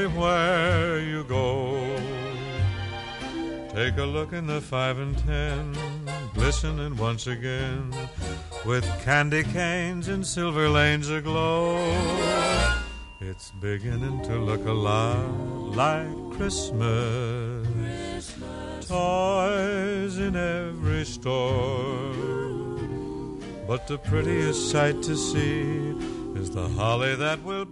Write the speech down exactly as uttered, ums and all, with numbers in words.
anywhere you go. Take a look in the five and ten, glistening once again, with candy canes and silver lanes aglow. It's beginning to look a lot like Christmas. Christmas. Toys in every store, but the prettiest sight to see is the holly that will